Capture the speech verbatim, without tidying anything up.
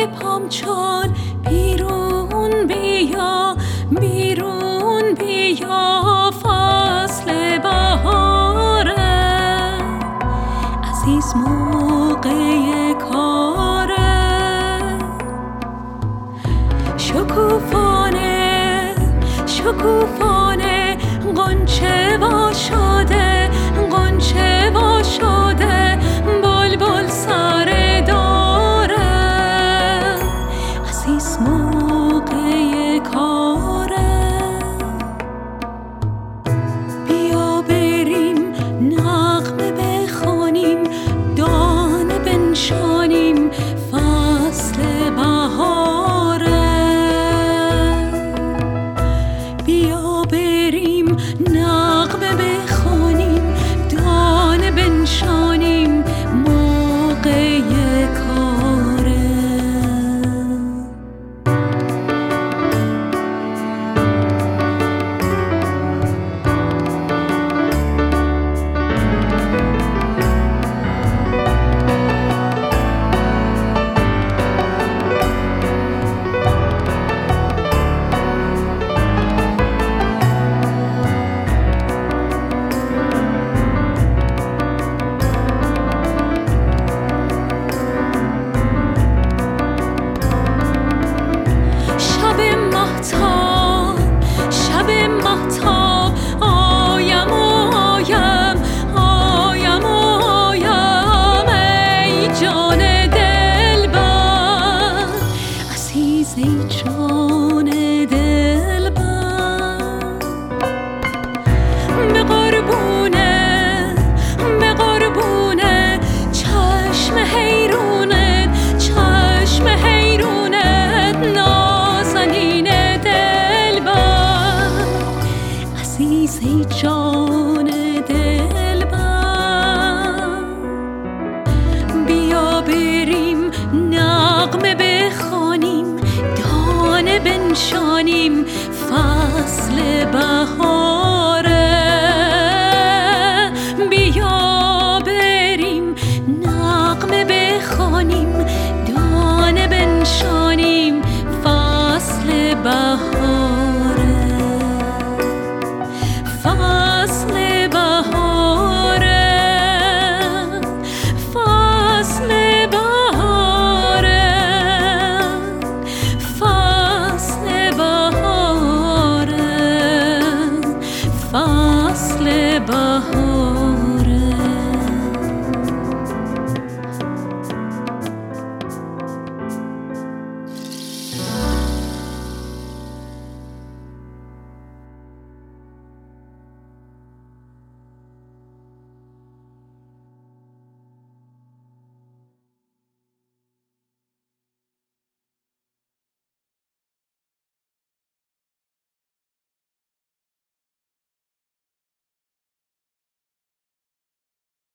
پام چون بیرون بیا، بیرون بیا، فصل بهاره، عزیز موقع کاره، شکوفانه شکوفانه غنچه وا شده، غنچه وا شده، بلبل سر داره، عزیز موقع کاره، بیا بریم نغمه بخوانیم، دانه بنشانیم، فصل بهاره، بیا بریم نغمه بخوانیم، دانه بنشانیم، موقع کاره. شب مهتاب آیم و آیم، آیم و آیم، ای جان دلبر، عزیز ای جان دلبر، به قربونه به قربونه چشم حیرونت، چشم حیرونت، نازنین عزیز ای جان دلبر، بیا بریم نغمه بخوانیم،